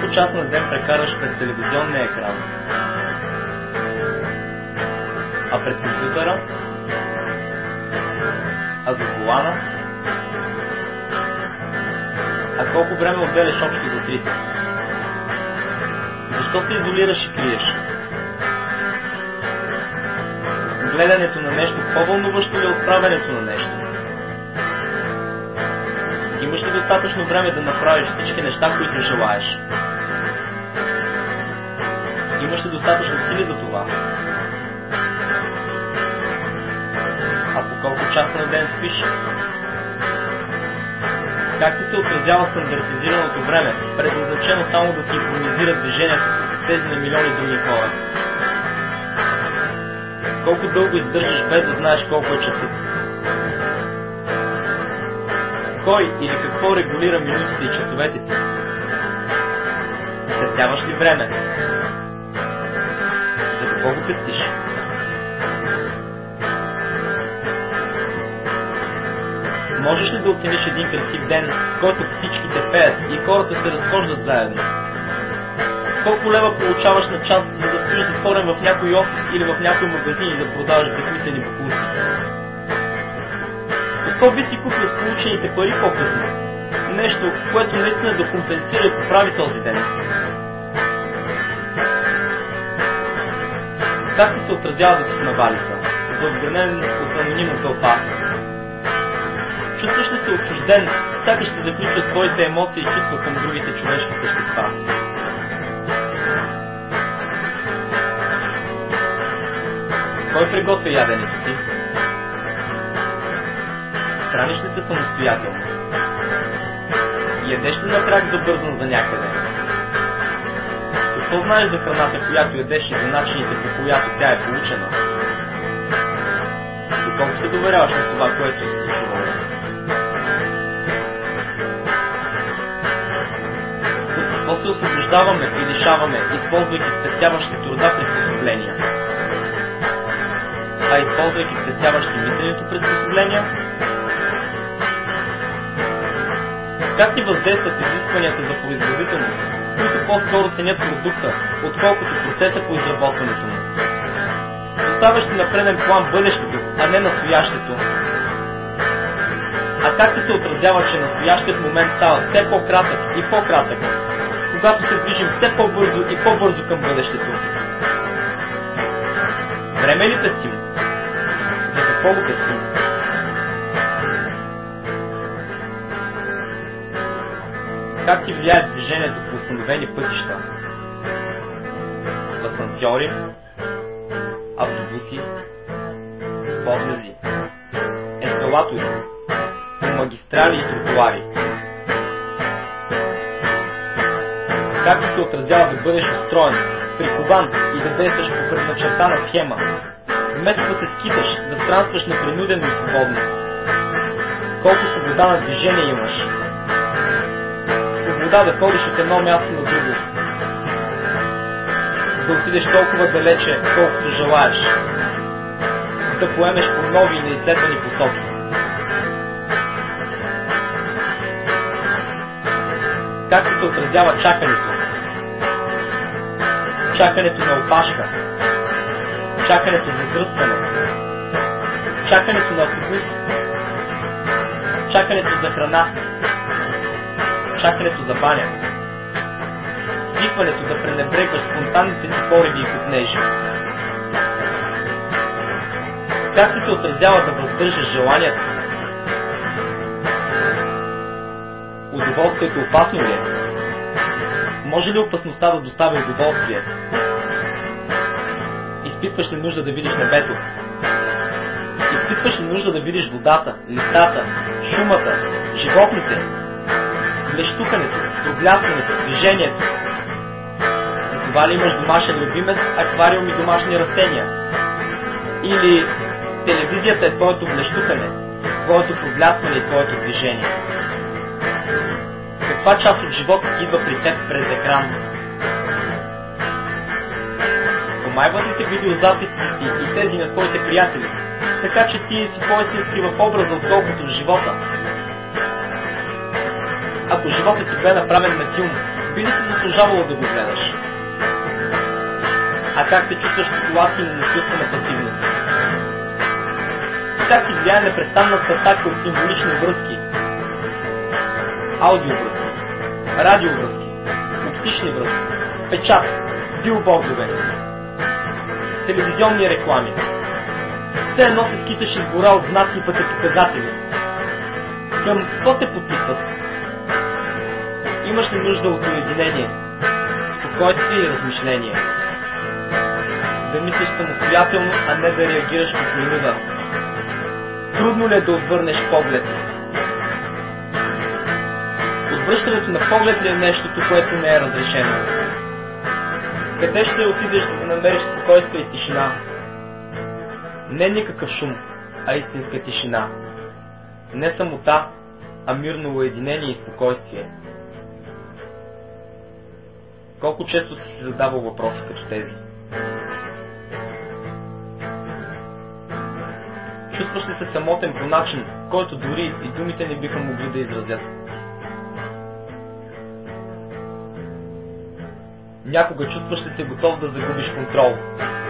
колко часа на ден прекараш пред телевизионния екран? А пред компютъра? А за колана? А колко време отделяш общо за трите? Защо се изолираш и криеш? Гледането на нещо по-вълнуващо ли от правенето на нещо? Имаш ли достатъчно време да направиш всички неща, които желаеш? Имаш ли достатъчно сили за това? А по колко часа на ден спиш? Как ти се отразява стандартизираното време, предназначено само да синхронизира движението с тези на милиони други хора? Колко дълго издържаш без да знаеш колко е часът? Кой или какво регулира минутите и часовете ти? Пестяваш ли време? За какво го пестиш? Можеш ли да оцениш един красив ден, в който всичките пеят и хората се разхождат заедно? Колко лева получаваш на час, за да стоиш затворен в някой офис или в някой магазин и да продаваш безсмислени бокуси? Какво би си купил с получените пари по-късно? Нещо, което наистина да компенсира и поправи този ден. Как ти се отразява да си на валица, възбранен от анонимна тълпа? Чувстваш ли се отчужден, сякаш ще заключва твоите емоции и чувства към другите човешки същества? Кой приготвя яденето ти? Храниш ли се самостоятелно? Ядеш ли на крак забързан за някъде? Какво знаеш за храната, която ядеш и за начините, по която тя е получена? Доколко се доверяваш на това, което си чувал? От какво се освобождаваме и лишаваме, използвайки спестяващи труда приспособления? А използвайки спестяващи мисленето приспособления? Как ти въздействат изискванията за производителност, които по-скоро ценят продукта, отколкото процеса по изработването му? Оставяш ти на преден план бъдещето, а не настоящето. А как ти се отразява, че настоящият момент става все по-кратък и по-кратък, когато се движим все по-бързо и по-бързо към бъдещето? Време ли пестим? За какво го пестим? Как ти влияе движението по установени пътища? Асансьори, автобуси, подлези, ескалатори, магистрали и тротуари. Как ти се отразява да бъдеш устроен, прикован и да действаш по предначертана схема, вместо да се скиташ, да странстваш непринудено и свободно? Колко свобода на движение имаш? Свобода да ходиш от едно място на друго, да отидеш толкова далече, колкото желаеш, да поемеш по нови и неизследвани посоки. Как се отразява чакането? Чакането на опашка, чакането за връстване, чакането на автобус, чакането за храна, чакането за баня, свикването да пренебрегваш спонтанните си пориви и купнежи. Как ти се отразява да въздържаш желанието? Удоволствието опасно ли е? Може ли опасността да достави удоволствие? Изпитваш ли нужда да видиш небето? Изпитваш ли нужда да видиш водата, листата, шумата, животните, блещукането, пробляскането, движението? За това ли имаш домашен любимец, аквариум и домашни растения? Или телевизията е твоето блещукане, твоето пробляскане и твоето движение? Каква част от живота ти идва при теб през екран? Помайват ли те видеозаписите ти и тези на твоите приятели, така че ти си по-истински в образа, отколкото в живота? Ако животът ти бе направен на филм, Би ли се заслужавало да го гледаш? А как се чувстваш в ситуации на насилствена пасивност? Как ти влияе непрестанната атака от символични връзки? Аудиовръзки, радиовръзки, оптични връзки, печат, билбордове, телевизионни реклами. Все едно се скиташ из гора от знаци и пътепоказатели. Към какво се потикват? Имаш ли нужда от уединение, спокойствие и размишление? Да мислиш самостоятелно, а не да реагираш по принуда. Трудно ли е да отвърнеш поглед? Отвръщането на поглед ли е нещото, което не е разрешено? Къде ще отидеш да намериш спокойствие и тишина? Не никакъв шум, а истинска тишина. Не самота, а мирно уединение и спокойствие. Колко често си задавал въпроси като тези? Чувстваш ли се самотен по начин, който дори и думите не биха могли да изразят? Някога чувстваш ли се готов да загубиш контрол?